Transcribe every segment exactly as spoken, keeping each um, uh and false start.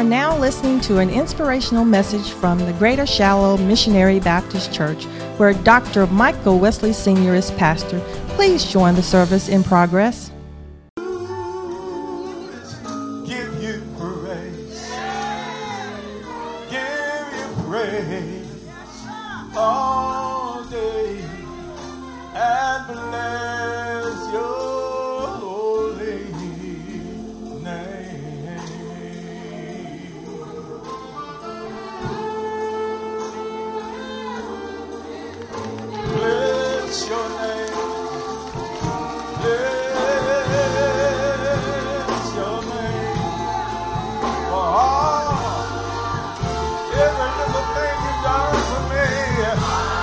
are now listening to an inspirational message from the Greater Shallow Missionary Baptist Church, where Doctor Michael Wesley Senior is pastor. Please join the service in progress. Give you praise. Give you praise all day and bless your holy name. Bless your name. Bless your name. For all, every little thing you've done for me. Yeah.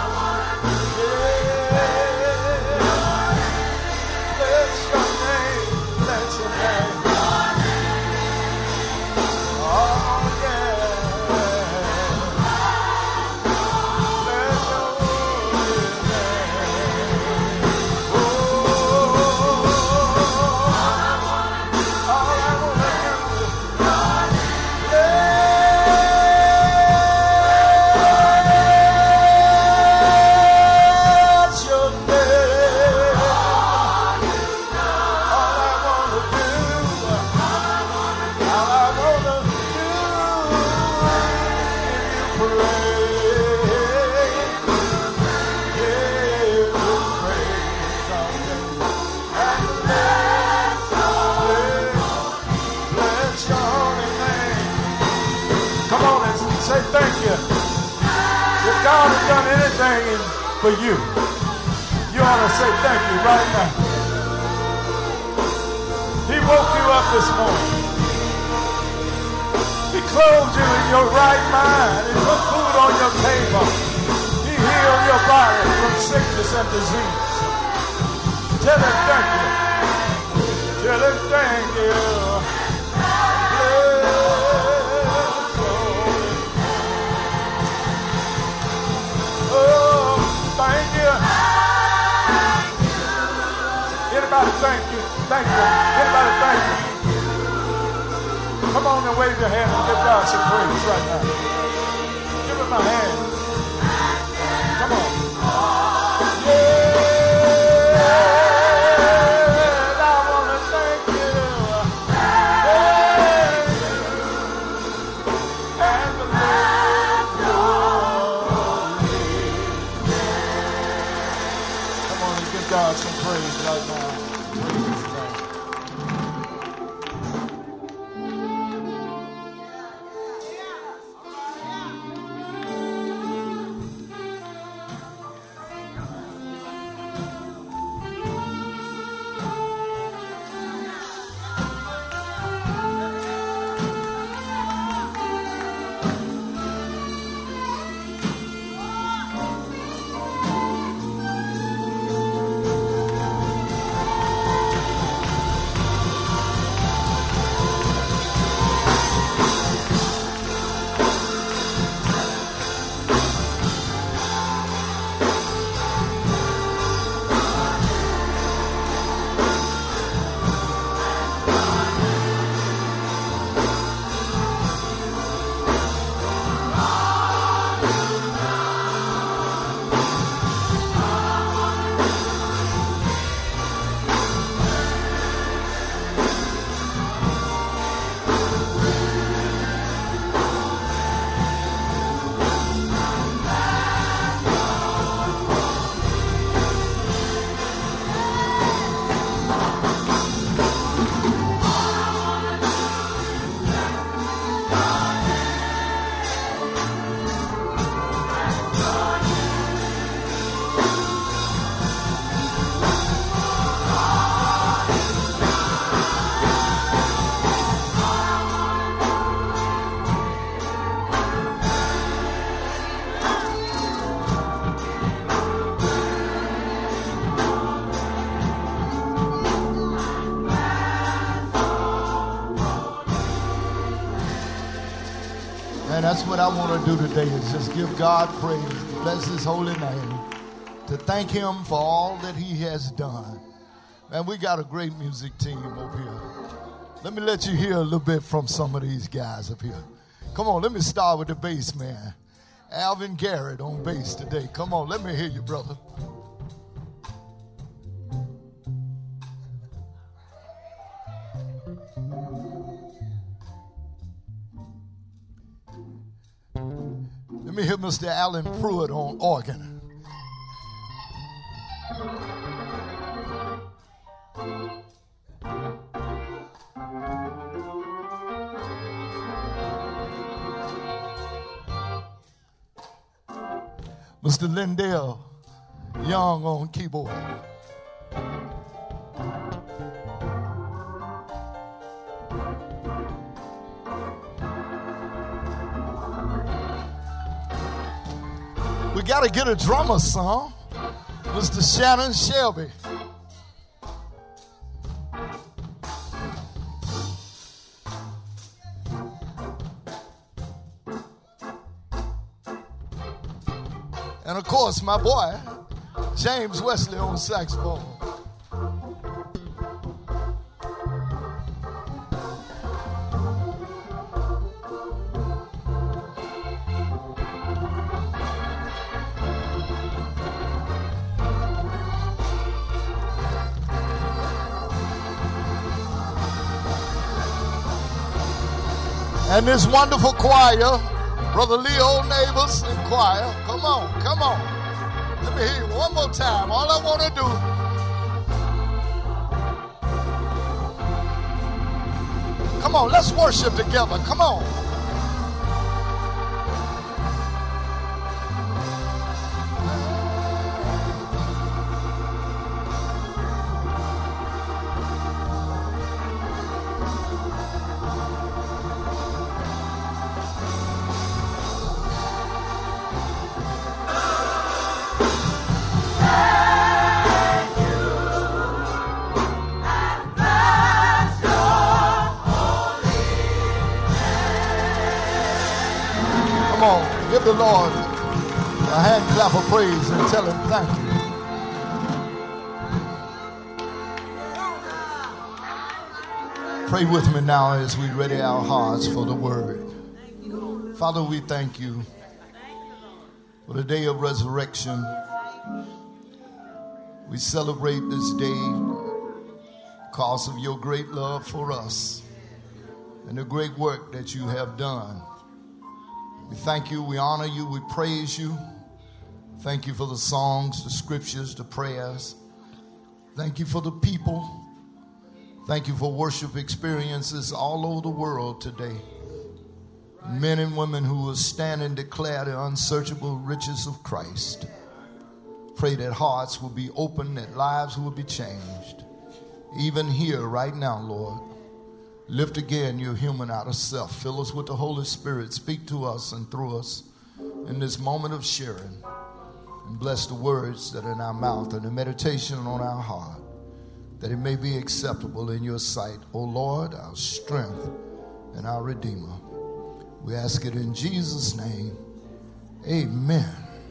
Bless your name. Bless your name. Oh, yeah. Bless your holy name. Oh, all I wanna do is bless your name. All I wanna do, all I wanna do Come on and say thank you. If God has done anything for you, you ought to say thank you right now. He woke you up this morning. He clothed you in your right mind. He put food on your table. He healed your body from sickness and disease. Tell him thank you. Tell him thank you. Oh, thank you. Anybody thank you? Thank you. Anybody thank you? Come on and wave your hand and give God some praise right now. Give him a hand. Come on. Yeah, I want to thank you. Thank you. And the Lord. Come on and give God some praise right now. Praise his name. And that's what I want to do today, is just give God praise, to bless his holy name, to thank him for all that he has done. Man, we got a great music team over here. Let me let you hear a little bit from some of these guys up here. Come on, let me start with the bass man. Alvin Garrett on bass today. Come on, let me hear you, brother. Let me hear Mister Alan Pruitt on organ. Mister Lindell Young on keyboard. We got to get a drummer, son. Mister Shannon Shelby. And of course, my boy, James Wesley on saxophone. And this wonderful choir, Brother Leo Neighbors and choir. Come on, come on. Let me hear you one more time. All I want to do. Come on, let's worship together. Come on. Give the Lord a hand clap of praise and tell him thank you. Pray with me now as we ready our hearts for the word. Father, we thank you for the day of resurrection. We celebrate this day because of your great love for us and the great work that you have done. We thank you, we honor you, we praise you. Thank you for the songs, the scriptures, the prayers. Thank you for the people. Thank you for worship experiences all over the world today. Men and women who will stand and declare the unsearchable riches of Christ. Pray that hearts will be open, that lives will be changed. Even here, right now, Lord. Lift again your human out of self. Fill us with the Holy Spirit. Speak to us and through us in this moment of sharing. And bless the words that are in our mouth and the meditation on our heart, that it may be acceptable in your sight, O Lord, our strength and our Redeemer. We ask it in Jesus' name. Amen.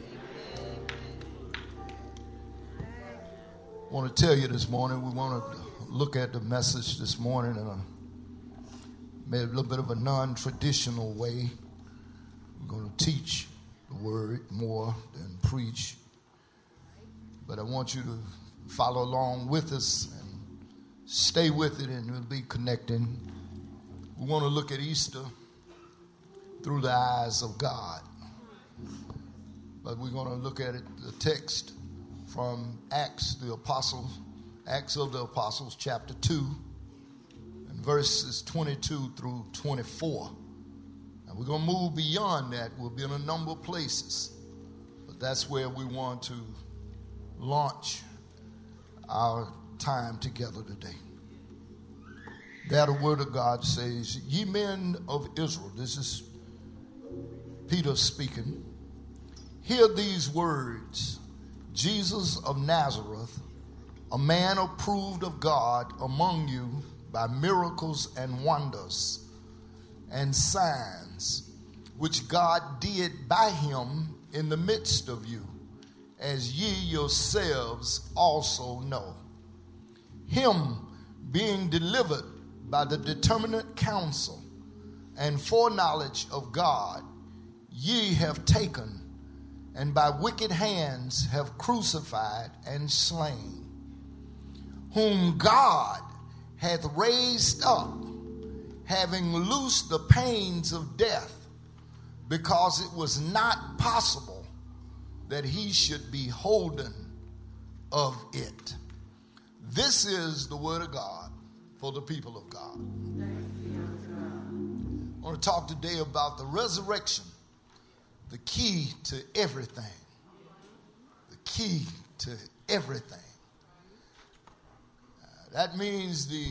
I want to tell you this morning, we want to look at the message this morning in a Made a little bit of a non-traditional way. We're going to teach the word more than preach. But I want you to follow along with us and stay with it, and we'll be connecting. We want to look at Easter through the eyes of God. But we're going to look at it, the text from Acts, the Apostles, Acts of the Apostles, chapter two. Verses twenty-two through twenty-four. And we're going to move beyond that. We'll be in a number of places. But that's where we want to launch our time together today. There the word of God says, ye men of Israel, this is Peter speaking, hear these words, Jesus of Nazareth, a man approved of God among you by miracles and wonders and signs, which God did by him in the midst of you, as ye yourselves also know. Him being delivered by the determinate counsel and foreknowledge of God, ye have taken, and by wicked hands have crucified and slain, whom God hath raised up, having loosed the pains of death, because it was not possible that he should be holden of it. This is the word of God for the people of God. I want to talk today about the resurrection, the key to everything. The key to everything. Uh, that means the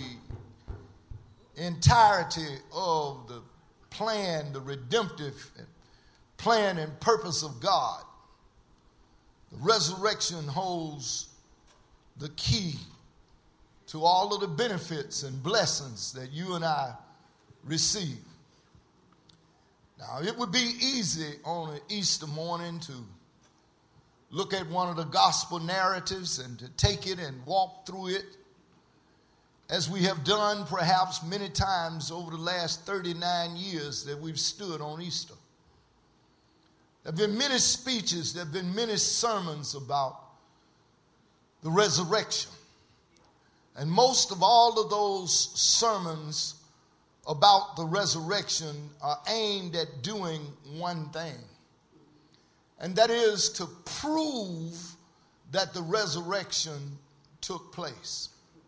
entirety of the plan, the redemptive plan and purpose of God. The resurrection holds the key to all of the benefits and blessings that you and I receive. Now, it would be easy on an Easter morning to look at one of the gospel narratives and to take it and walk through it, as we have done perhaps many times over the last thirty-nine years that we've stood on Easter. There have been many speeches, there have been many sermons about the resurrection. And most of all of those sermons about the resurrection are aimed at doing one thing. And that is to prove that the resurrection took place.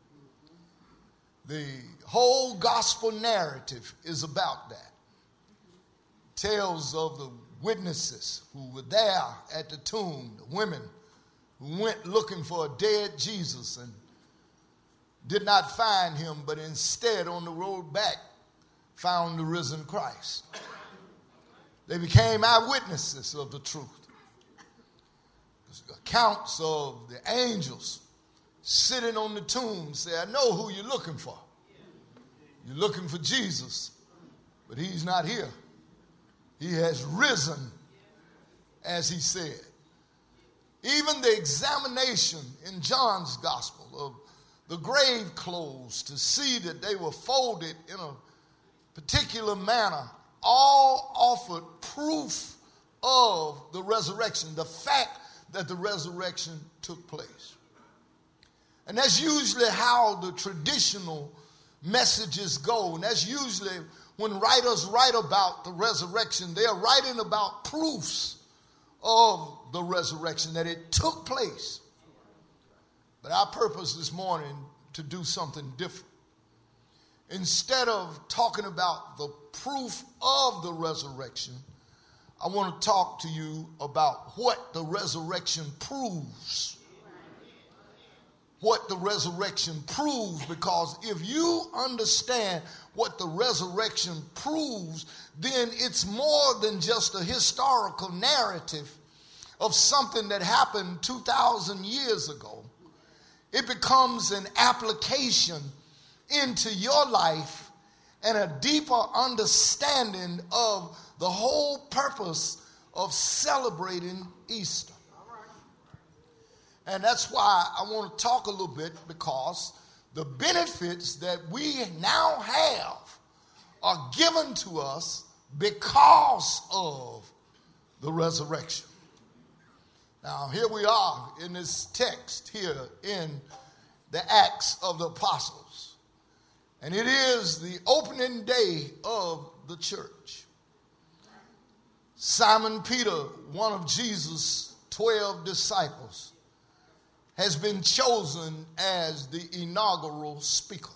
The whole gospel narrative is about that. It tells of the witnesses who were there at the tomb, the women who went looking for a dead Jesus and did not find him, but instead on the road back found the risen Christ. They became eyewitnesses of the truth. Accounts of the angels sitting on the tomb say, I know who you're looking for. You're looking for Jesus, but he's not here. He has risen, as he said. Even the examination in John's gospel of the grave clothes to see that they were folded in a particular manner, all offered proof of the resurrection, the fact that the resurrection took place. And that's usually how the traditional messages go. And that's usually when writers write about the resurrection, they're writing about proofs of the resurrection, that it took place. But our purpose this morning to do something different. Instead of talking about the proof of the resurrection, I want to talk to you about what the resurrection proves. What the resurrection proves, because if you understand what the resurrection proves, then it's more than just a historical narrative of something that happened two thousand years ago. It becomes an application into your life and a deeper understanding of the whole purpose of celebrating Easter. And that's why I want to talk a little bit, because the benefits that we now have are given to us because of the resurrection. Now, here we are in this text here in the Acts of the Apostles. And it is the opening day of the church. Simon Peter, one of Jesus' twelve disciples, has been chosen as the inaugural speaker.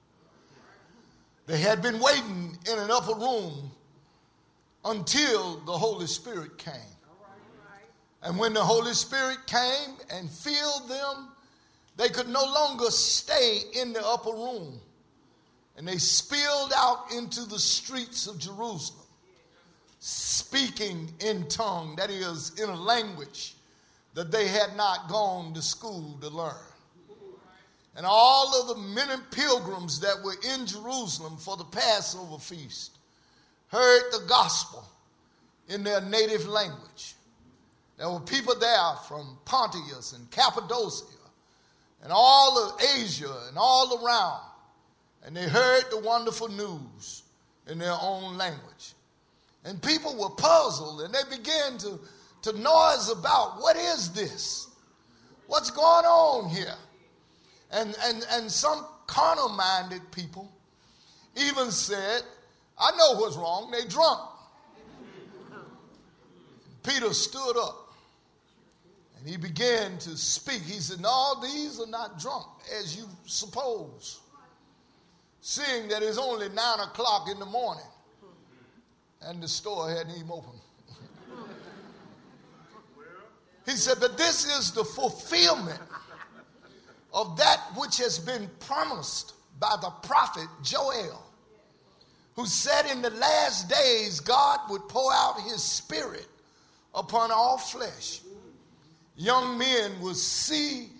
They had been waiting in an upper room until the Holy Spirit came. And when the Holy Spirit came and filled them, they could no longer stay in the upper room. And they spilled out into the streets of Jerusalem, speaking in tongue, that is, in a language that they had not gone to school to learn. And all of the many pilgrims that were in Jerusalem for the Passover feast heard the gospel in their native language. There were people there from Pontus and Cappadocia and all of Asia and all around. And they heard the wonderful news in their own language. And people were puzzled, and they began to, to noise about, what is this? What's going on here? And, and, and some carnal-minded people even said, I know what's wrong, they drunk. Peter stood up and he began to speak. He said, no, these are not drunk as you suppose, seeing that it's only nine o'clock in the morning and the store hadn't even opened. He said, but this is the fulfillment of that which has been promised by the prophet Joel, who said in the last days God would pour out his spirit upon all flesh. Young men will see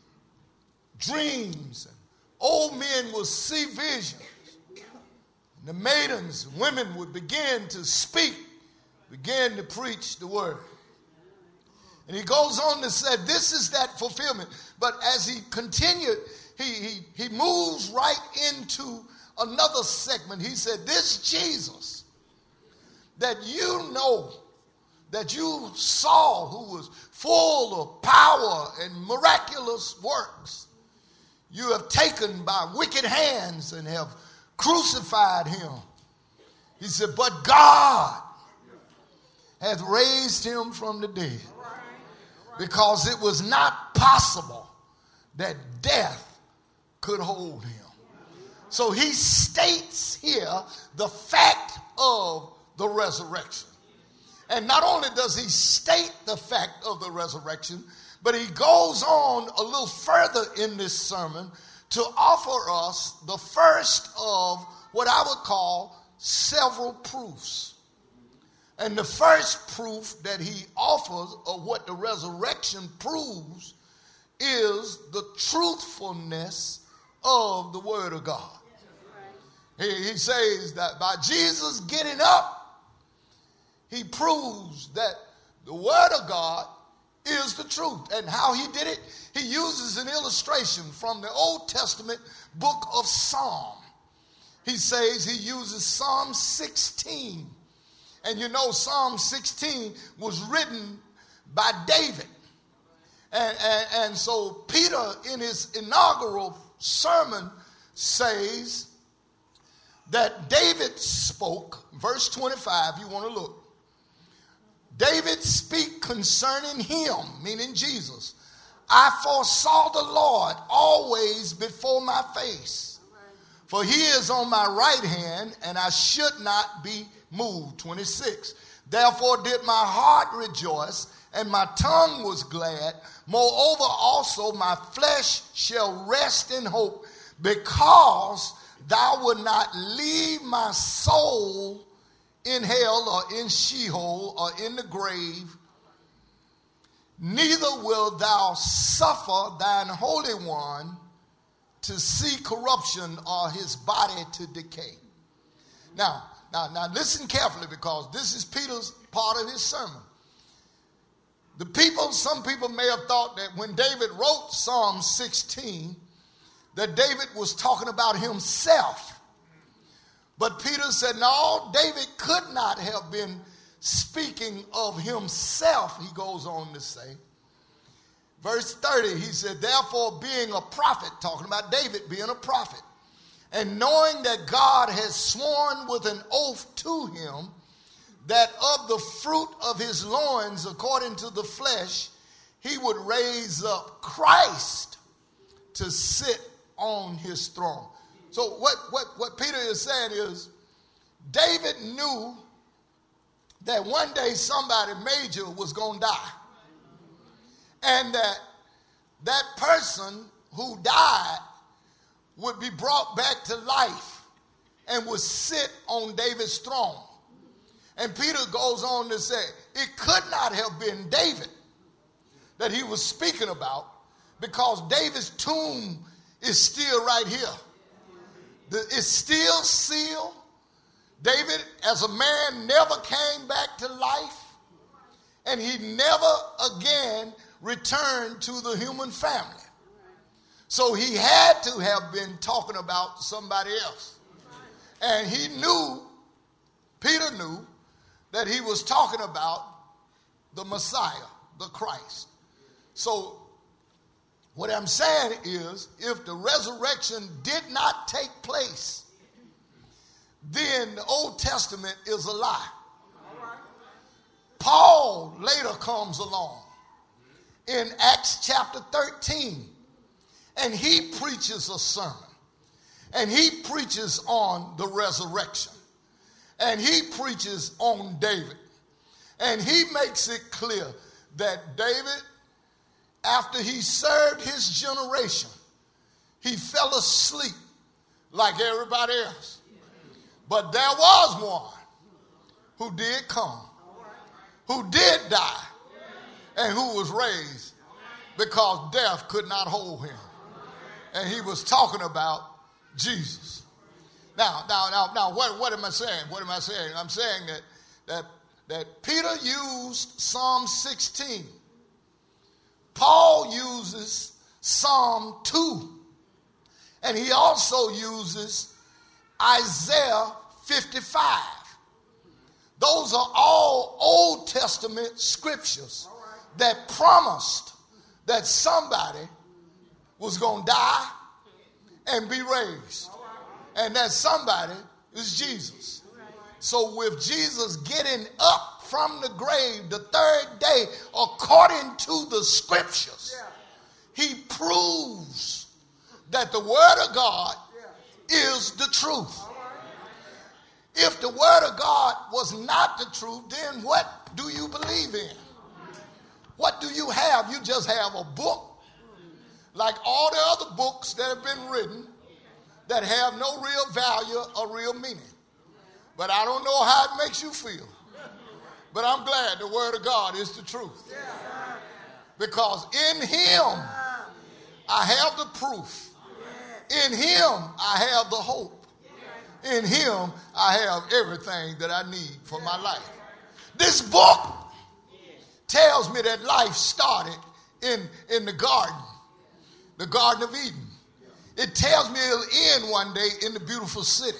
dreams, and old men will see visions. And the maidens, women would begin to speak, begin to preach the word. And he goes on to say, this is that fulfillment. But as he continued, he, he, he moves right into another segment. He said, this Jesus that you know, that you saw, who was full of power and miraculous works, you have taken by wicked hands and have crucified him. He said, but God hath raised him from the dead, because it was not possible that death could hold him. So he states here the fact of the resurrection. And not only does he state the fact of the resurrection, but he goes on a little further in this sermon to offer us the first of what I would call several proofs. And the first proof that he offers of what the resurrection proves is the truthfulness of the word of God. He, he says that by Jesus getting up, he proves that the word of God is the truth. And how he did it, he uses an illustration from the Old Testament book of Psalm. He says he uses Psalm sixteen. And you know, Psalm sixteen was written by David. And, and, and so Peter, in his inaugural sermon, says that David spoke, verse twenty-five, you want to look. David speak concerning him, meaning Jesus. I foresaw the Lord always before my face, for he is on my right hand, and I should not be moved. twenty-six. Therefore did my heart rejoice, and my tongue was glad. Moreover also my flesh shall rest in hope, because thou wilt not leave my soul in hell, or in Sheol, or in the grave. Neither wilt thou suffer thine Holy One to see corruption, or his body to decay. Now, now, now listen carefully, because this is Peter's part of his sermon. The people, some people may have thought that when David wrote Psalm sixteen, that David was talking about himself. But Peter said, no, David could not have been speaking of himself, he goes on to say. Verse thirty, he said, therefore being a prophet, talking about David being a prophet, and knowing that God has sworn with an oath to him that of the fruit of his loins, according to the flesh, he would raise up Christ to sit on his throne. So what, what, what Peter is saying is, David knew that one day somebody major was going to die. And that that person who died would be brought back to life and would sit on David's throne. And Peter goes on to say, it could not have been David that he was speaking about, because David's tomb is still right here. The, it's still sealed. David, as a man, never came back to life, and he never again returned to the human family. So he had to have been talking about somebody else. And he knew, Peter knew, that he was talking about the Messiah, the Christ. So what I'm saying is, if the resurrection did not take place, then the Old Testament is a lie. Paul later comes along in Acts chapter thirteen, and he preaches a sermon, and he preaches on the resurrection, and he preaches on David, and he makes it clear that David, after he served his generation, he fell asleep like everybody else. But there was one who did come, who did die, and who was raised because death could not hold him. And he was talking about Jesus. Now, now, now, now, what, what am I saying? What am I saying? I'm saying that that that Peter used Psalm sixteen. Paul uses Psalm two. And he also uses Isaiah fifty-five. Those are all Old Testament scriptures that promised that somebody was going to die and be raised. And that somebody is Jesus. So with Jesus getting up from the grave the third day, according to the scriptures, he proves that the word of God is the truth. If the word of God was not the truth, then what do you believe in? What do you have? You just have a book, like all the other books that have been written that have no real value or real meaning. But I don't know how it makes you feel. But I'm glad the word of God is the truth. Because in him I have the proof. In him I have the hope. In him I have everything that I need for my life. This book tells me that life started in, in the garden, the Garden of Eden. It tells me it'll end one day in the beautiful city.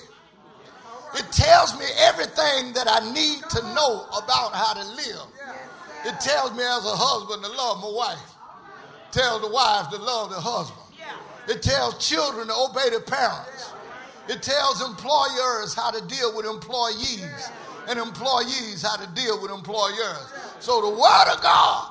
It tells me everything that I need to know about how to live. It tells me as a husband to love my wife. It tells the wife to love the husband. It tells children to obey their parents. It tells employers how to deal with employees, and employees how to deal with employers. So the word of God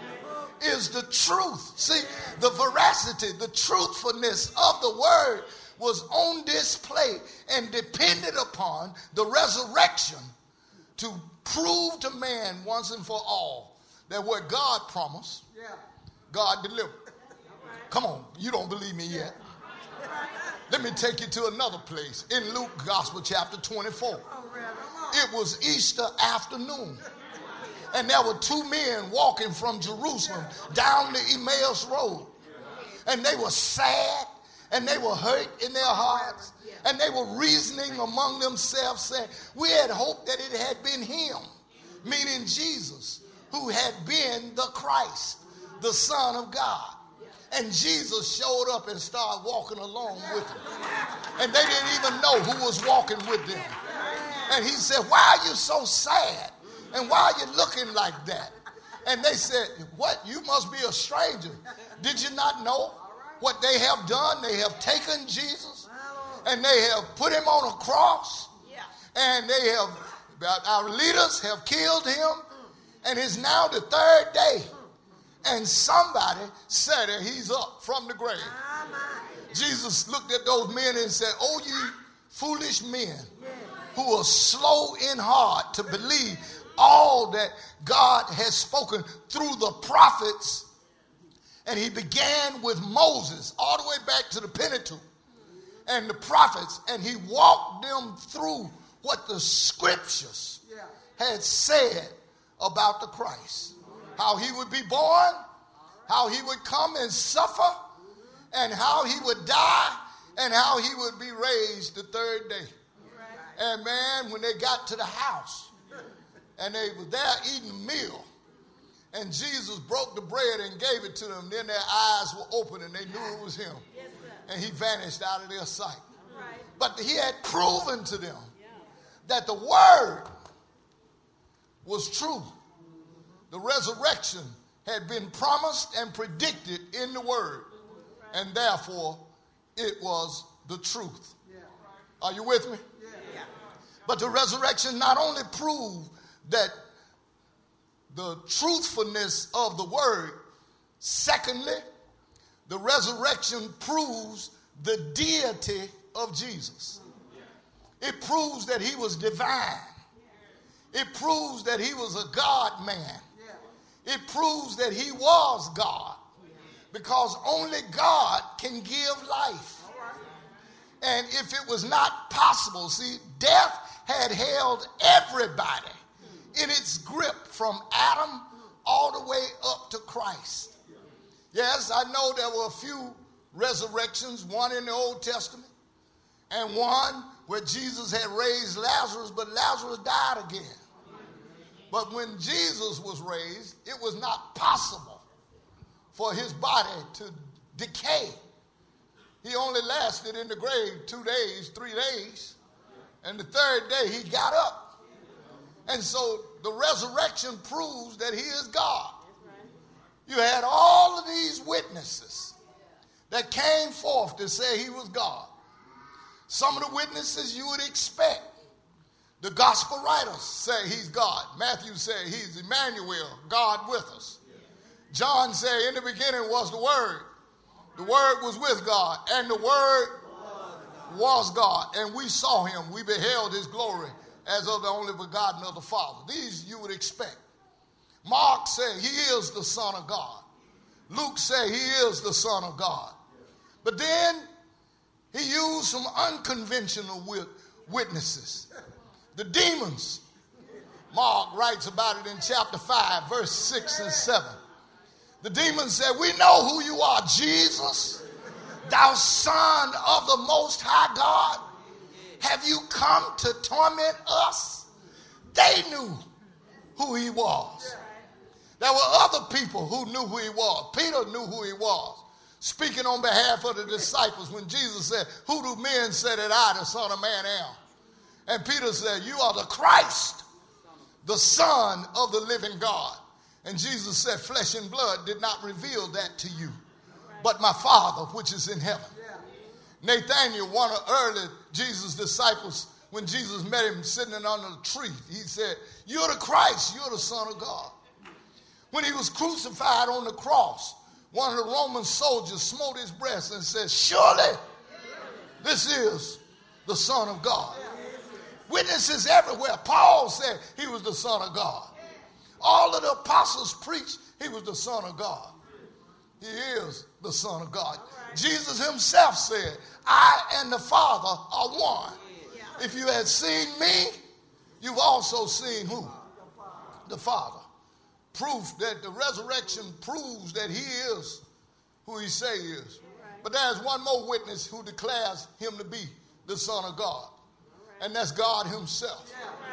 is the truth. See, the veracity, the truthfulness of the word was on display and depended upon the resurrection to prove to man once and for all that what God promised, God delivered. Come on, you don't believe me yet. Let me take you to another place. In Luke Gospel chapter twenty-four. It was Easter afternoon. And there were two men walking from Jerusalem down the Emmaus Road. And they were sad and they were hurt in their hearts. And they were reasoning among themselves saying, we had hoped that it had been him, meaning Jesus, who had been the Christ, the Son of God. And Jesus showed up and started walking along with them. And they didn't even know who was walking with them. And he said, why are you so sad? And why are you looking like that? And they said, what? You must be a stranger. Did you not know what they have done? They have taken Jesus and they have put him on a cross. And they have, our leaders have killed him. And it's now the third day. And somebody said that he's up from the grave. Jesus looked at those men and said, oh, you foolish men who are slow in heart to believe all that God has spoken through the prophets. And he began with Moses all the way back to the Pentateuch and the prophets. And he walked them through what the scriptures had said about the Christ. How he would be born, how he would come and suffer, and how he would die, and how he would be raised the third day. And man, when they got to the house, and they were there eating a meal, and Jesus broke the bread and gave it to them. Then their eyes were open and they knew it was him. Yes, and he vanished out of their sight. Right. But he had proven to them yeah. that the word was true. The resurrection had been promised and predicted in the word. And therefore, it was the truth. Yeah. Are you with me? Yeah. Yeah. But the resurrection not only proved that the truthfulness of the word, secondly, the resurrection proves the deity of Jesus. It proves that he was divine. It proves that he was a God man. It proves that he was God, because only God can give life. And if it was not possible, see, death had held everybody in its grip from Adam all the way up to Christ. Yes, I know there were a few resurrections, one in the Old Testament and one where Jesus had raised Lazarus, but Lazarus died again. But when Jesus was raised, it was not possible for his body to decay. He only lasted in the grave two days, three days, and the third day he got up. And so the resurrection proves that he is God. You had all of these witnesses that came forth to say he was God. Some of the witnesses you would expect. The gospel writers say he's God. Matthew said he's Emmanuel, God with us. John said in the beginning was the Word. The Word was with God, and the Word was God. And we saw him. We beheld his glory as of the only begotten of the Father. These you would expect. Mark said he is the Son of God. Luke said he is the Son of God. But then he used some unconventional witnesses. The demons. Mark writes about it in chapter five, verse six and seven. The demons said, we know who you are, Jesus, thou Son of the Most High God. Have you come to torment us? They knew who he was. There were other people who knew who he was. Peter knew who he was, speaking on behalf of the disciples when Jesus said, who do men say that I, the Son of Man, am? And Peter said, you are the Christ, the Son of the living God. And Jesus said, flesh and blood did not reveal that to you, but my Father which is in heaven. Nathanael, one of early Jesus' disciples, when Jesus met him sitting under the tree, he said, you're the Christ, you're the Son of God. When he was crucified on the cross, one of the Roman soldiers smote his breast and said, surely this is the Son of God. Witnesses everywhere. Paul said he was the Son of God. All of the apostles preached he was the Son of God. He is the Son of God. Jesus himself said, I and the Father are one. If you had seen me, you've also seen who? The Father. Proof that the resurrection proves that he is who he say he is. But there's one more witness who declares him to be the Son of God. And that's God himself.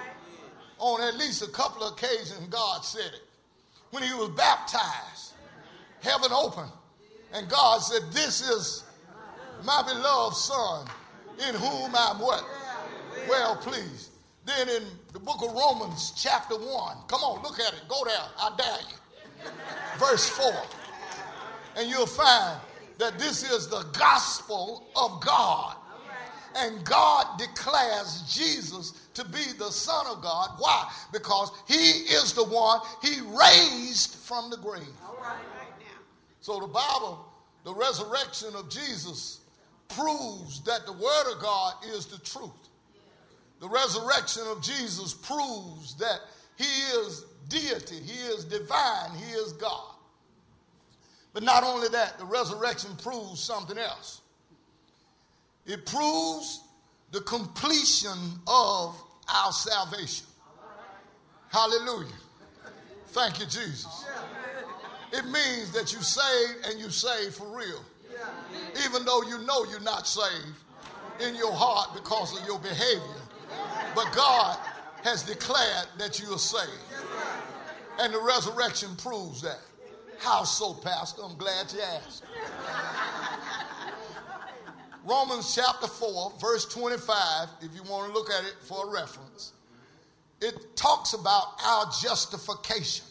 On at least a couple of occasions, God said it. When he was baptized, heaven opened, and God said, this is my beloved Son, in whom I'm what? Well pleased. Then in the book of Romans, chapter one, come on, look at it, go there, I dare you. Verse four. And you'll find that this is the gospel of God. And God declares Jesus to be the Son of God. Why? Because he is the one he raised from the grave. So the Bible, the resurrection of Jesus, proves that the Word of God is the truth. The resurrection of Jesus proves that he is deity, he is divine, he is God. But not only that, the resurrection proves something else. It proves the completion of our salvation. Hallelujah. Thank you, Jesus. It means that you saved and you saved for real. Even though you know you're not saved in your heart because of your behavior. But God has declared that you are saved. And the resurrection proves that. How so, Pastor? I'm glad you asked. Romans chapter four, verse twenty-five, if you want to look at it for a reference, it talks about our justification.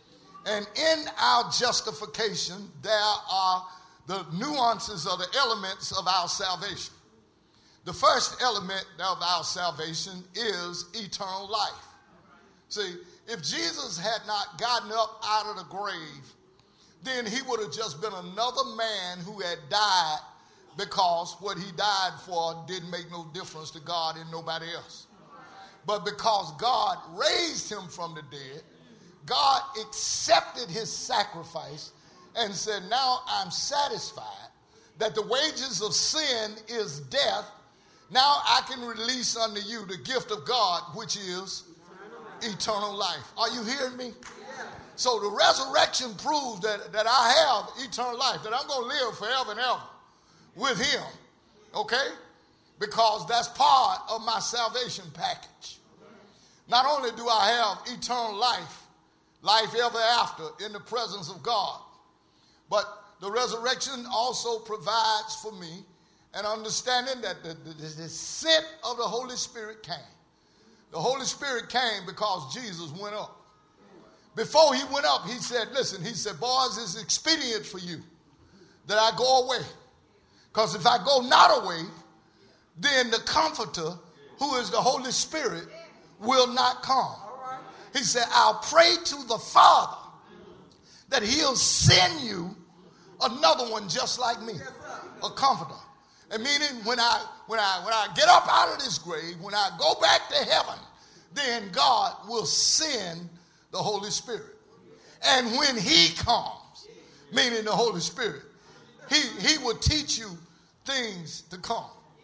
And in our justification, there are the nuances or the elements of our salvation. The first element of our salvation is eternal life. See, if Jesus had not gotten up out of the grave, then he would have just been another man who had died because what he died for didn't make no difference to God and nobody else. But because God raised him from the dead, God accepted his sacrifice and said, now I'm satisfied that the wages of sin is death. Now I can release unto you the gift of God, which is eternal life. Are you hearing me? So the resurrection proves that, that I have eternal life, that I'm going to live forever and ever with him, okay? Because that's part of my salvation package. Not only do I have eternal life, life ever after in the presence of God, but the resurrection also provides for me an understanding that the, the, the descent of the Holy Spirit came. The Holy Spirit came because Jesus went up. Before he went up, he said, listen, he said, boys, it's expedient for you that I go away. Because if I go not away, then the Comforter, who is the Holy Spirit, will not come. He said, I'll pray to the Father that he'll send you another one just like me, a comforter. And meaning when I when I when I get up out of this grave, when I go back to heaven, then God will send the Holy Spirit. And when he comes, meaning the Holy Spirit, he he will teach you things to come.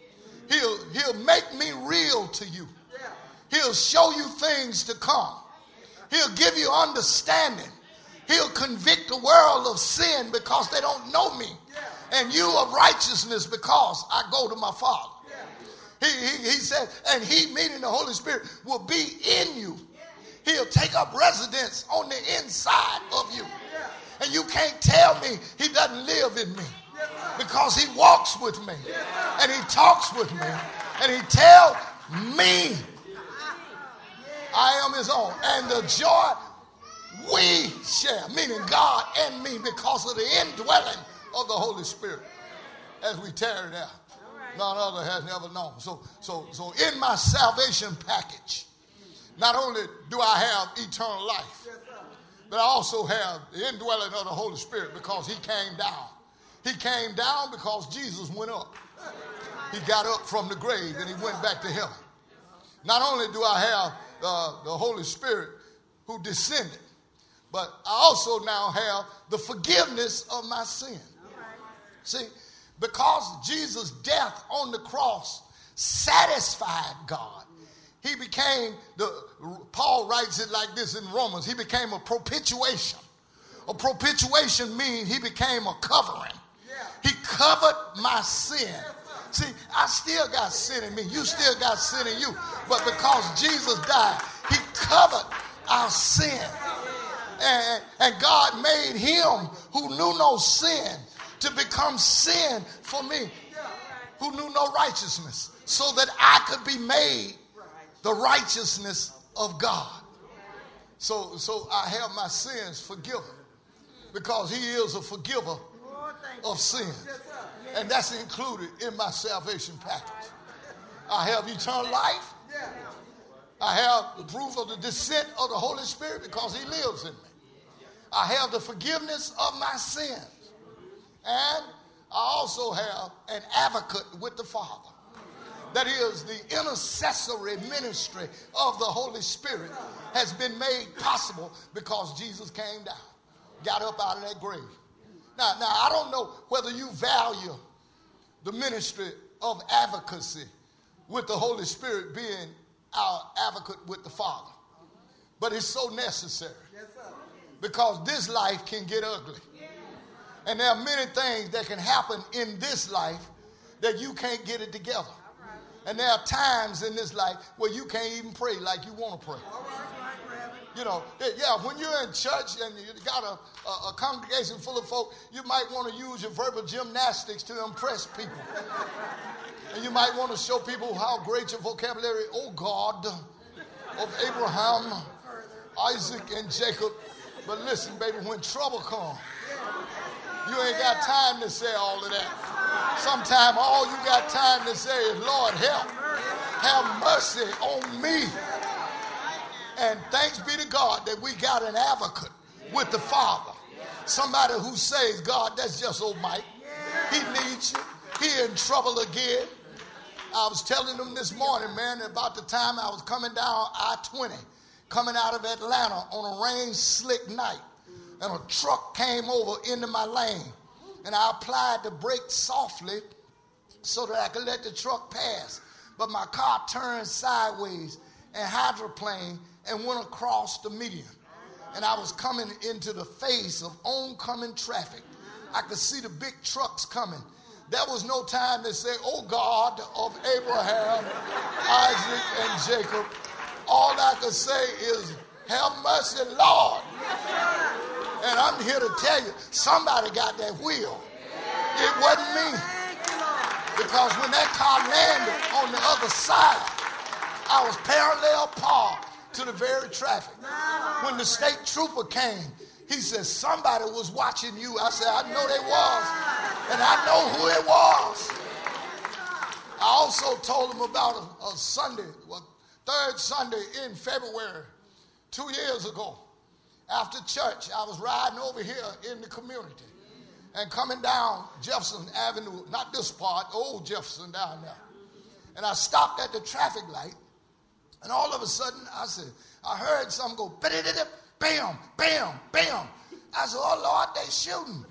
He'll he'll make me real to you. He'll show you things to come. He'll give you understanding. He'll convict the world of sin because they don't know me. And you of righteousness because I go to my Father. He, he, he said, and he, meaning the Holy Spirit, will be in you. He'll take up residence on the inside of you. And you can't tell me he doesn't live in me because he walks with me and he talks with me and he tells me I am his own. And the joy we share, meaning God and me, because of the indwelling of the Holy Spirit as we tear it out. None other has never known. So, so, so in my salvation package, not only do I have eternal life, but I also have the indwelling of the Holy Spirit because he came down. He came down because Jesus went up. He got up from the grave and he went back to heaven. Not only do I have uh, the Holy Spirit who descended, but I also now have the forgiveness of my sin. See, because Jesus' death on the cross satisfied God, he became, the Paul writes it like this in Romans, he became a propitiation. A propitiation means he became a covering. He covered my sin. See, I still got sin in me. You still got sin in you. But because Jesus died, he covered our sin. And, and God made him who knew no sin to become sin for me, who knew no righteousness, so that I could be made the righteousness of God. So, so I have my sins forgiven because he is a forgiver of sin. And that's included in my salvation package. I have eternal life. I have the proof of the descent of the Holy Spirit because he lives in me. I have the forgiveness of my sins. And I also have an advocate with the Father. That is, the intercessory ministry of the Holy Spirit has been made possible because Jesus came down, got up out of that grave. Now, now I don't know whether you value the ministry of advocacy with the Holy Spirit being our advocate with the Father. But it's so necessary because this life can get ugly. And there are many things that can happen in this life that you can't get it together. And there are times in this life where you can't even pray like you want to pray. You know, yeah, when you're in church and you got a, a, a congregation full of folk, you might want to use your verbal gymnastics to impress people. And you might want to show people how great your vocabulary, oh God, of Abraham, Isaac, and Jacob. But listen, baby, when trouble comes, you ain't got time to say all of that. Sometimes all you got time to say is, Lord, help. Have mercy on me. And thanks be to God that we got an advocate with the Father. Somebody who says, God, that's just old Mike. He needs you. He in trouble again. I was telling them this morning, man, about the time I was coming down I twenty, coming out of Atlanta on a rain slick night. And a truck came over into my lane. And I applied the brake softly so that I could let the truck pass. But my car turned sideways and hydroplaned and went across the median. And I was coming into the face of oncoming traffic. I could see the big trucks coming. There was no time to say, oh God of Abraham, Isaac, and Jacob. All I could say is, have mercy, Lord. And I'm here to tell you, somebody got that wheel. It wasn't me. Because when that car landed on the other side, I was parallel parked to the very traffic. When the state trooper came, he said, somebody was watching you. I said, I know they was. And I know who it was. I also told him about a, a Sunday, well, third Sunday in February, two years ago. After church, I was riding over here in the community and coming down Jefferson Avenue, not this part, old Jefferson down there. And I stopped at the traffic light, and all of a sudden, I said, I heard something go, bam, bam, bam. I said, oh, Lord, they shooting.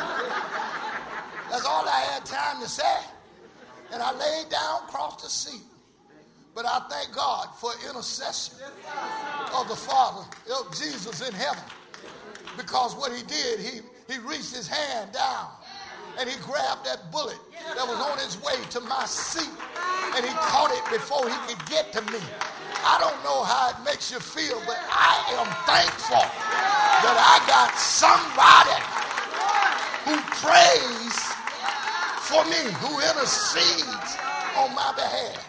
That's all I had time to say. And I laid down across the seat. But I thank God for intercession of the Father, of Jesus in heaven. Because what he did, he, he reached his hand down and he grabbed that bullet that was on its way to my seat. And he caught it before he could get to me. I don't know how it makes you feel, but I am thankful that I got somebody who prays for me, who intercedes on my behalf.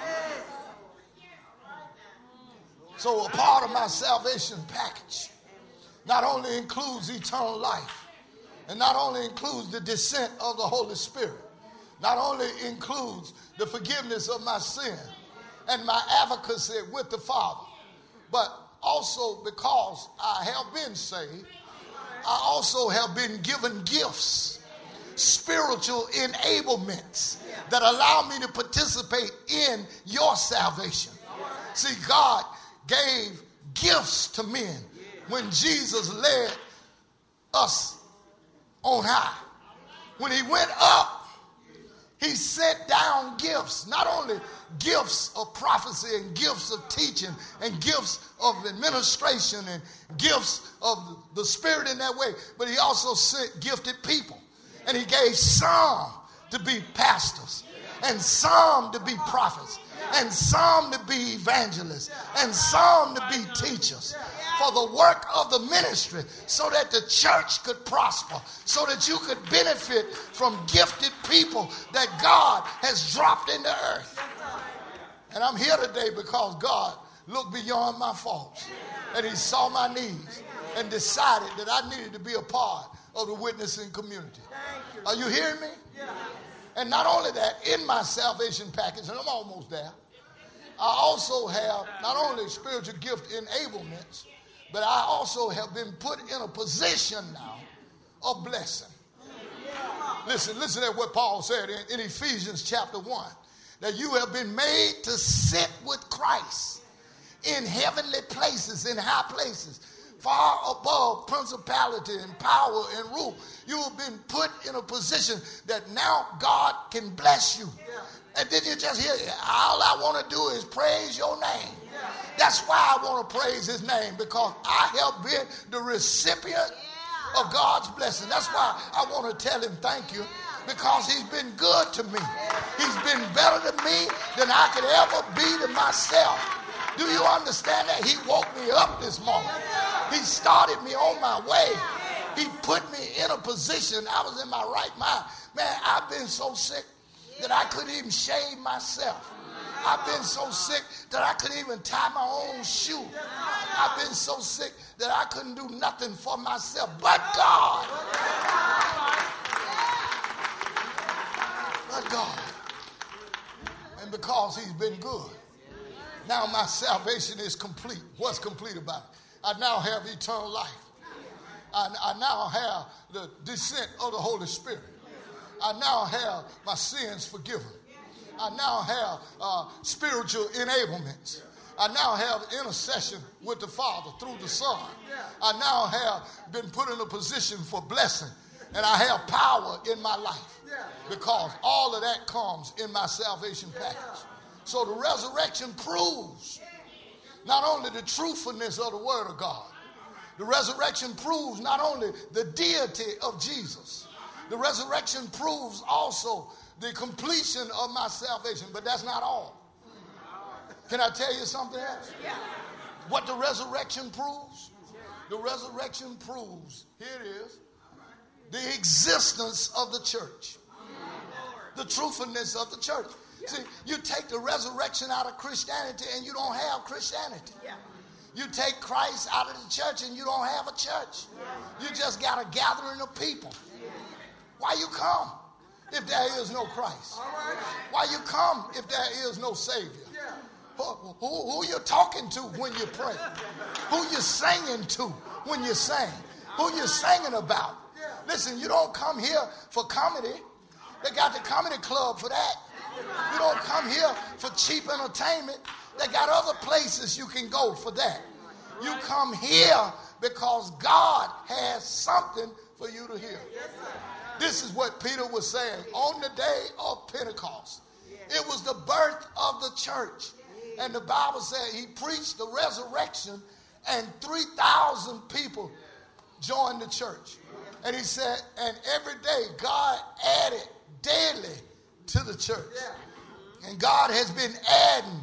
So a part of my salvation package not only includes eternal life, and not only includes the descent of the Holy Spirit, not only includes the forgiveness of my sin and my advocacy with the Father, but also because I have been saved, I also have been given gifts, spiritual enablements that allow me to participate in your salvation. See, God gave gifts to men when Jesus led us on high. When he went up, he sent down gifts, not only gifts of prophecy and gifts of teaching and gifts of administration and gifts of the Spirit in that way, but he also sent gifted people. And he gave some to be pastors and some to be prophets and some to be evangelists and some to be teachers for the work of the ministry, so that the church could prosper, so that you could benefit from gifted people that God has dropped in the earth. And I'm here today because God looked beyond my faults and he saw my needs and decided that I needed to be a part of the witnessing community. Are you hearing me? And not only that, in my salvation package, and I'm almost there, I also have not only spiritual gift enablements, but I also have been put in a position now of blessing. Listen, listen to what Paul said in, in Ephesians chapter one, that you have been made to sit with Christ in heavenly places, in high places, far above principality and power and rule. You have been put in a position that now God can bless you. And did you just hear it? All I want to do is praise your name. That's why I want to praise his name, because I have been the recipient of God's blessing. That's why I want to tell him thank you, because he's been good to me. He's been better to me than I could ever be to myself. Do you understand that? He woke me up this morning. He started me on my way. He put me in a position. I was in my right mind. Man, I've been so sick that I couldn't even shave myself. I've been so sick that I couldn't even tie my own shoe. I've been so sick that I couldn't do nothing for myself. But God. But God. And because he's been good, now my salvation is complete. What's complete about it? I now have eternal life. I, I now have the descent of the Holy Spirit. I now have my sins forgiven. I now have uh, spiritual enablements. I now have intercession with the Father through the Son. I now have been put in a position for blessing. And I have power in my life because all of that comes in my salvation package. So the resurrection proves not only the truthfulness of the Word of God, the resurrection proves not only the deity of Jesus, the resurrection proves also the completion of my salvation. But that's not all. Can I tell you something else? What the resurrection proves? The resurrection proves, here it is, the existence of the church. The truthfulness of the church. See, you take the resurrection out of Christianity and you don't have Christianity. You take Christ out of the church and you don't have a church. You just got a gathering of people. Why you come if there is no Christ? Why you come if there is no Savior? Who, who, who you talking to when you pray? Who you singing to when you sing? Who you singing about? Listen, you don't come here for comedy. They got the comedy club for that. You don't come here for cheap entertainment. They got other places you can go for that. You come here because God has something for you to hear. This is what Peter was saying on the day of Pentecost. It was the birth of the church. And the Bible said he preached the resurrection and three thousand people joined the church. And he said, and every day God added daily to the church. And God has been adding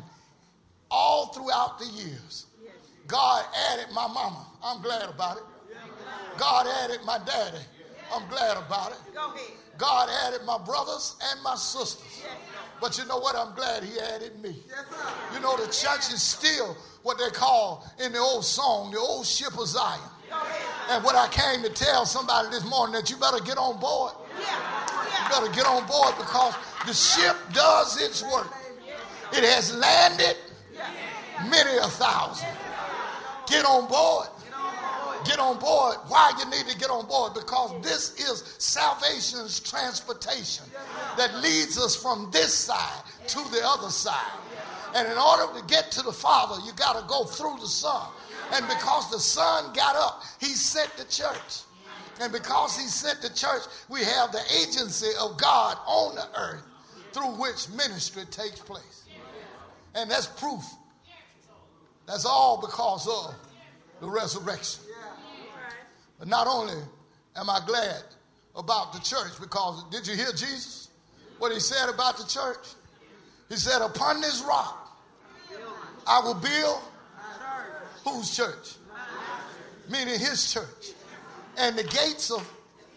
all throughout the years. God added my mama. I'm glad about it. God added my daddy. I'm glad about it. God added my brothers and my sisters. But you know what? I'm glad he added me. You know, the church is still what they call in the old song, the old ship of Zion. And what I came to tell somebody this morning, that you better get on board. You better get on board because the ship does its work. It has landed many a thousand. Get on board. Get on board. Why you need to get on board? Because this is salvation's transportation that leads us from this side to the other side. And in order to get to the Father, you got to go through the Son. And because the Son got up, he sent the church. And because he sent the church, we have the agency of God on the earth through which ministry takes place. And that's proof. That's all because of the resurrection. But not only am I glad about the church, because did you hear Jesus? What he said about the church? He said, upon this rock, I will build whose church? Meaning his church. And the gates of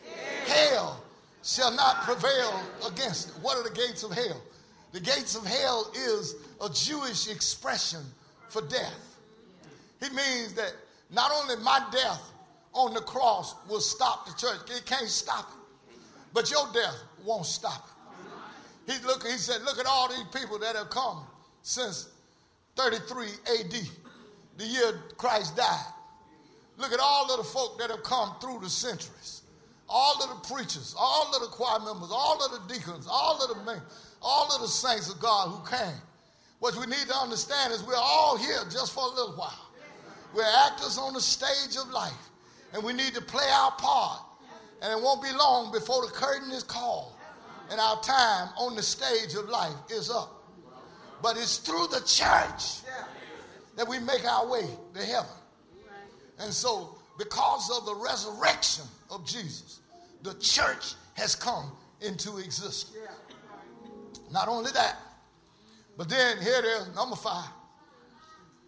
hell shall not prevail against it. What are the gates of hell? The gates of hell is a Jewish expression for death. He means that not only my death on the cross will stop the church. It can't stop it. But your death won't stop it. He, look, he said, look at all these people that have come since thirty-three A D, the year Christ died. Look at all of the folk that have come through the centuries. All of the preachers, all of the choir members, all of the deacons, all of the men, all of the saints of God who came. What we need to understand is we're all here just for a little while. We're actors on the stage of life. And we need to play our part. And it won't be long before the curtain is called. And our time on the stage of life is up. But it's through the church that we make our way to heaven. And so, because of the resurrection of Jesus, the church has come into existence. Not only that, but then here it is, number five.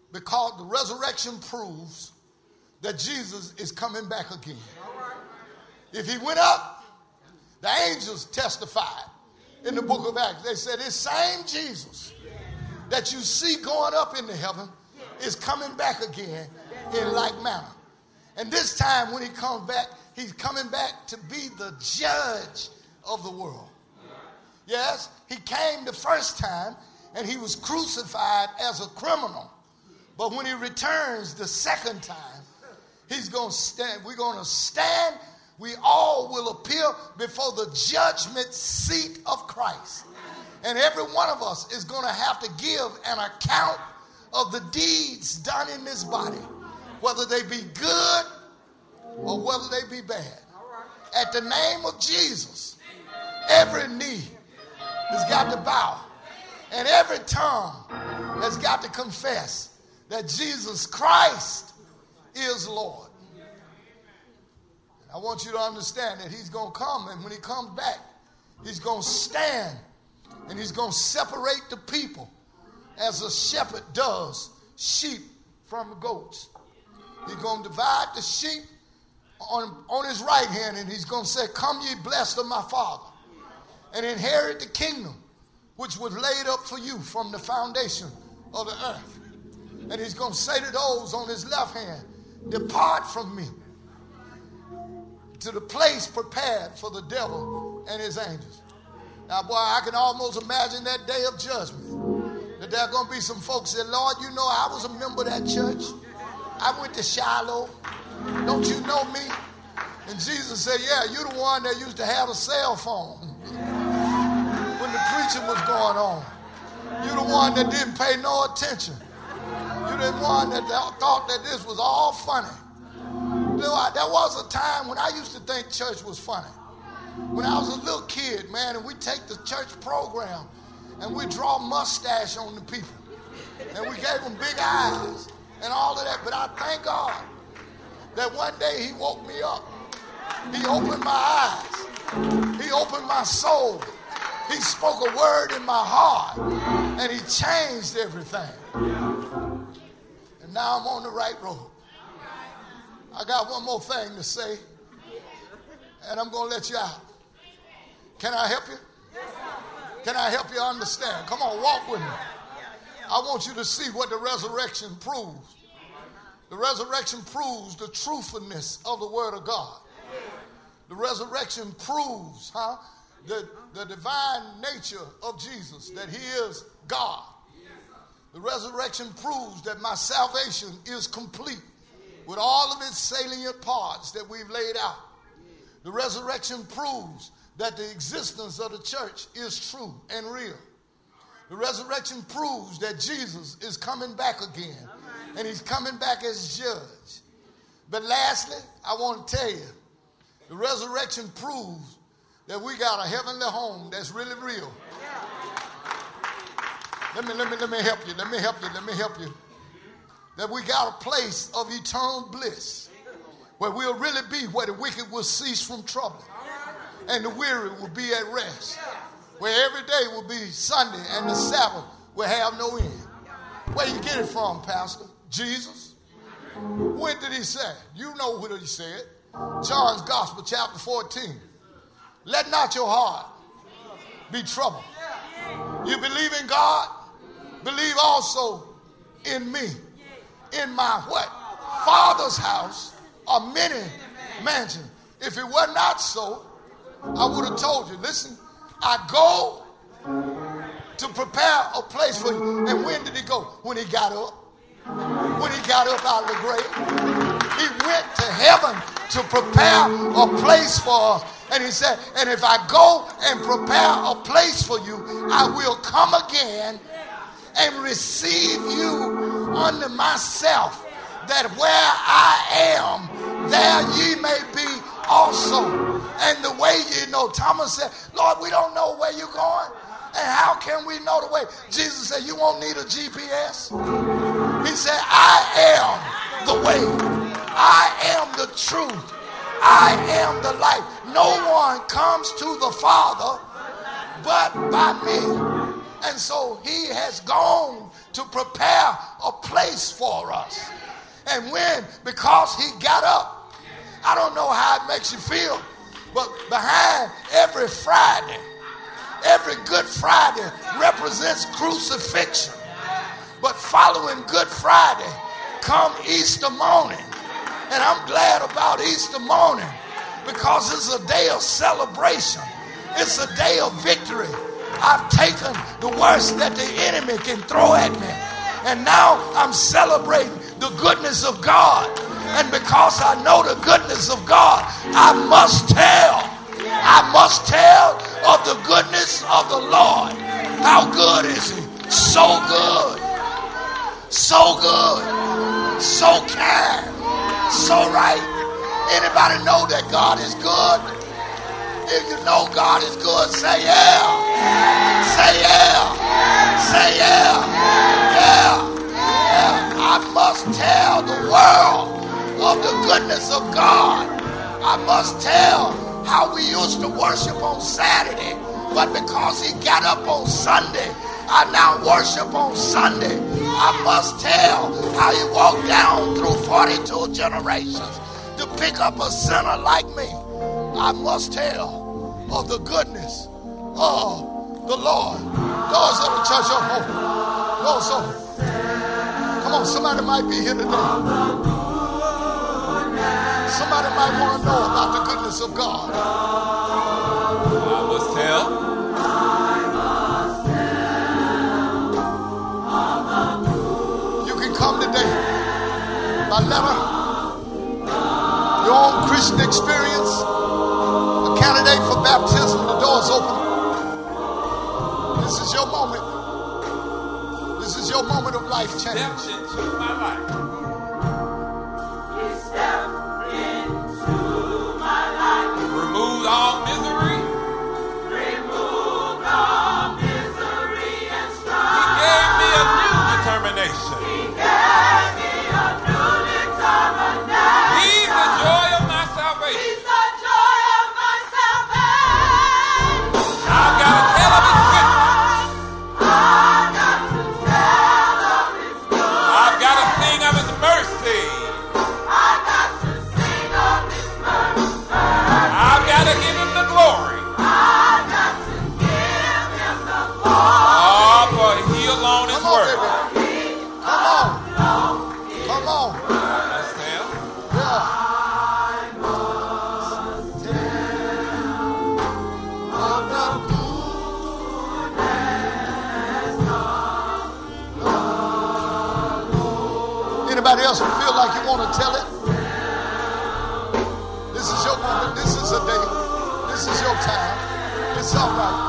Because the resurrection proves that Jesus is coming back again. If he went up, the angels testified in the book of Acts. They said this same Jesus that you see going up into heaven is coming back again in like manner. And this time when he comes back, he's coming back to be the judge of the world. Yes, he came the first time and he was crucified as a criminal. But when he returns the second time, he's going to stand. We're going to stand. We all will appear before the judgment seat of Christ. And every one of us is going to have to give an account of the deeds done in this body, whether they be good or whether they be bad. At the name of Jesus, every knee has got to bow and every tongue has got to confess that Jesus Christ is Lord. I want you to understand that he's going to come, and when he comes back, he's going to stand and he's going to separate the people as a shepherd does sheep from the goats. He's going to divide the sheep on, on his right hand, and he's going to say, "Come ye blessed of my Father, and inherit the kingdom which was laid up for you from the foundation of the earth." And he's going to say to those on his left hand, "Depart from me to the place prepared for the devil and his angels." Now, boy, I can almost imagine that day of judgment. That there are going to be some folks that, "Lord, you know, I was a member of that church. I went to Shiloh. Don't you know me?" And Jesus said, "Yeah, you're the one that used to have a cell phone when the preaching was going on. You're the one that didn't pay no attention. You're the one that thought that this was all funny." You know, I, there was a time when I used to think church was funny. When I was a little kid, man, and we take the church program and we draw mustache on the people. And we gave them big eyes and all of that. But I thank God that one day he woke me up. He opened my eyes. He opened my soul. He spoke a word in my heart. And he changed everything. And now I'm on the right road. I got one more thing to say, and I'm going to let you out. Can I help you? Can I help you understand? Come on, walk with me. I want you to see what the resurrection proves. The resurrection proves the truthfulness of the Word of God. The resurrection proves, huh, the, the divine nature of Jesus, that he is God. The resurrection proves that my salvation is complete, with all of its salient parts that we've laid out. The resurrection proves that the existence of the church is true and real. The resurrection proves that Jesus is coming back again, and he's coming back as judge. But lastly, I want to tell you, the resurrection proves that we got a heavenly home that's really real. Let me, let me, let me help you. Let me help you. Let me help you. That we got a place of eternal bliss where we'll really be where the wicked will cease from trouble and the weary will be at rest, where every day will be Sunday and the Sabbath will have no end. Where you get it from, Pastor? Jesus. When did he say? You know what he said. John's Gospel, chapter fourteen. "Let not your heart be troubled. You believe in God, believe also in me. In my what? Father's house are many mansions. If it were not so, I would have told you. Listen, I go to prepare a place for you." And when did he go? When he got up. When he got up out of the grave. He went to heaven to prepare a place for us. And he said, "And if I go and prepare a place for you, I will come again and receive you unto myself, that where I am, there ye may be also." And the way, you know, Thomas said, "Lord, we don't know where you're going. And how can we know the way?" Jesus said, "You won't need a G P S." He said, "I am the way. I am the truth. I am the life. No one comes to the Father but by me." And so he has gone to prepare a place for us. And when, because he got up, I don't know how it makes you feel, but behind every Friday, every Good Friday represents crucifixion. But following Good Friday come Easter morning. And I'm glad about Easter morning because it's a day of celebration. It's a day of victory. I've taken the worst that the enemy can throw at me. And now I'm celebrating the goodness of God. And because I know the goodness of God, I must tell. I must tell of the goodness of the Lord. How good is he? So good. So good. So kind. So right. Anybody know that God is good? If you know God is good, say yeah. Say yeah. Say yeah. Yeah. Yeah. I must tell the world of the goodness of God. I must tell how we used to worship on Saturday, but because he got up on Sunday, I now worship on Sunday. I must tell how he walked down through forty-two generations to pick up a sinner like me. I must tell of the goodness of the Lord. Doors of the church are open. Doors open. Come on, somebody might be here today. Somebody might want to know about the goodness of God. I must tell. Come today by letter, your own Christian experience, a candidate for baptism, the door's open. This is your moment. This is your moment of life change. Step into my life. He stepped into my life. Remove all misery. Removed all misery and strife. He gave me a new determination. He's the joy of my salvation. He's the joy of my salvation. I've got to tell of his goodness. I've got to tell of his goodness. I've got to sing of his mercy. I've got to sing of his mercy. I've got to give him the glory. I've got to give him the glory. Oh, for he alone is Come on, worthy. baby. Come on. Come on. Let's tell. Yeah. Anybody else feel like you want to tell it? This is your moment. This is a day. This is your time. It's all right.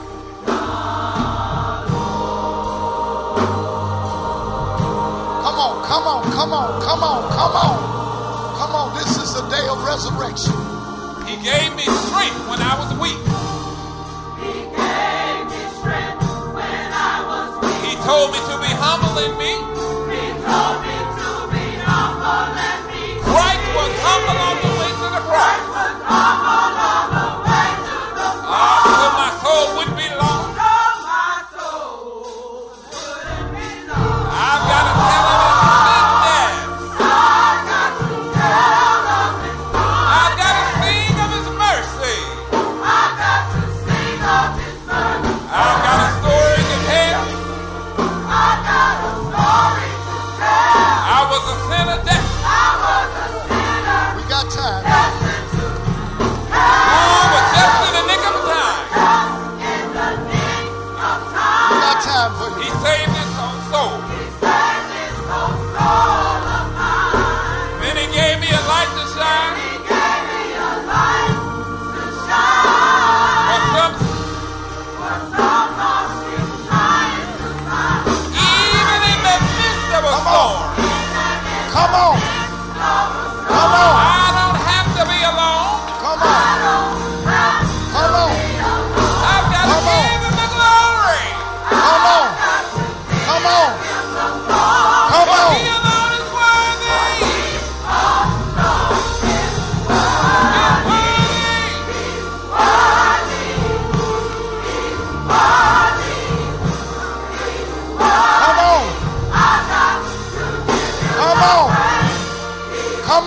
Come on, come on, come on, come on, come on. Come on, this is a day of resurrection. He gave me strength when I was weak. He gave me strength when I was weak. He told me to be humble in me. He told me to be humble and meek. Christ was humble on the way to the cross. Was humble on the way to the Ah, cross. so my soul wouldn't be lost. So my soul wouldn't be lost. I've got to tell him his goodness. I've got to tell of his goodness. I've got to sing of his mercy. I've got to sing of his mercy. I've got a story to tell. I've got a story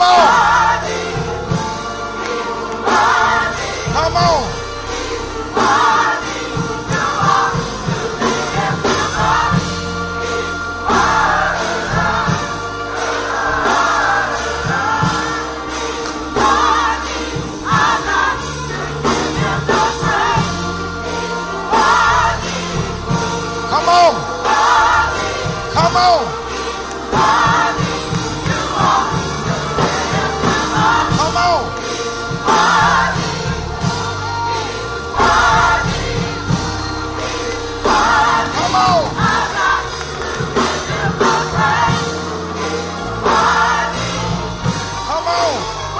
on. Come on. Come on. Come on. Come on. Come on. Come on.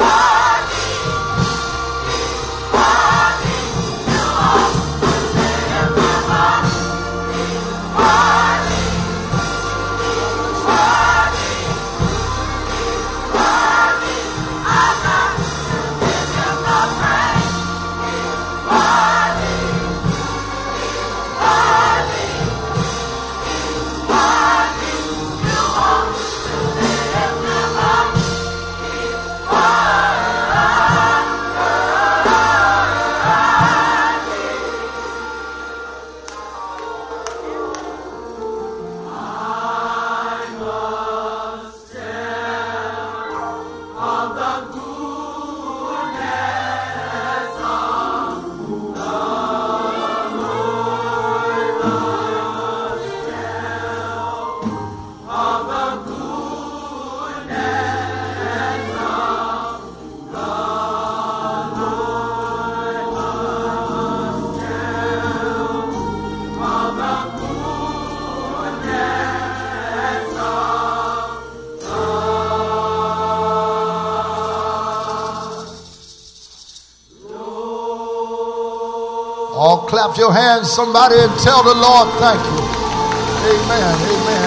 Oh, clap your hands, somebody, and tell the Lord thank you. Amen, amen,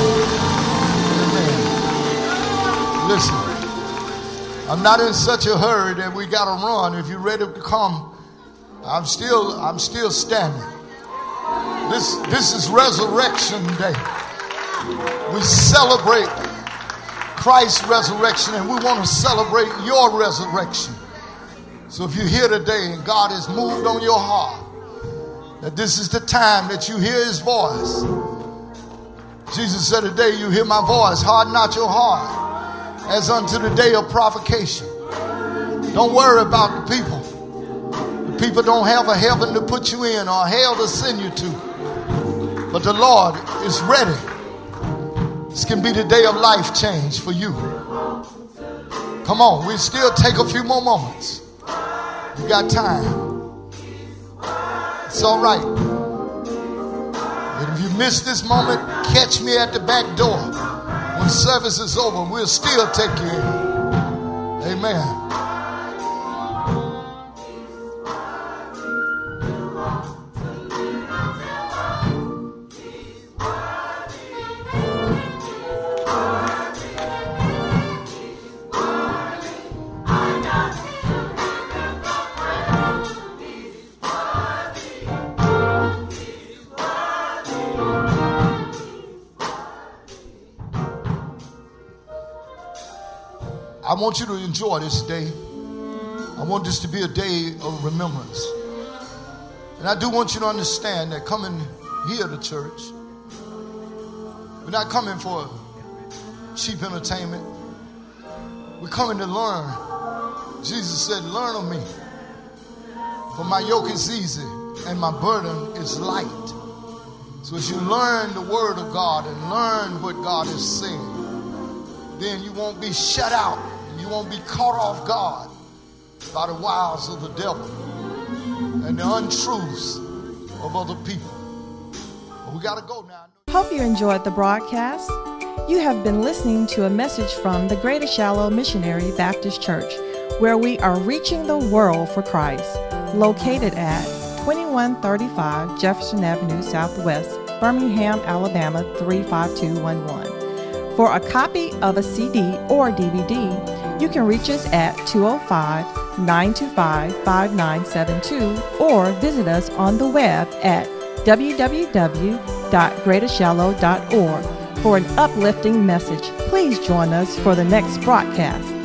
amen, amen. Listen, I'm not in such a hurry that we got to run. If you're ready to come, I'm still, I'm still standing. This, this is Resurrection Day. We celebrate Christ's resurrection, and we want to celebrate your resurrection. So if you're here today and God has moved on your heart, that this is the time that you hear his voice. Jesus said, today you hear my voice, harden not your heart, as unto the day of provocation. Don't worry about the people. The people don't have a heaven to put you in or hell to send you to. But the Lord is ready. This can be the day of life change for you. Come on, we still take a few more moments. You got time. It's all right. And if you miss this moment, catch me at the back door. When service is over, we'll still take you in. Amen. I want you to enjoy this day. I want this to be a day of remembrance. And I do want you to understand that coming here to church, we're not coming for cheap entertainment. We're coming to learn. Jesus said, learn of me, for my yoke is easy and my burden is light. So as you learn the word of God and learn what God is saying, then you won't be shut out. You won't be caught off guard by the wiles of the devil and the untruths of other people. But we got to go now. Hope you enjoyed the broadcast. You have been listening to a message from the Greater Shallow Missionary Baptist Church, where we are reaching the world for Christ, located at twenty-one thirty-five Jefferson Avenue Southwest, Birmingham, Alabama three five two one one. For a copy of a C D or D V D, you can reach us at two oh five, nine two five, five nine seven two or visit us on the web at w w w dot greater shallow dot org for an uplifting message. Please join us for the next broadcast.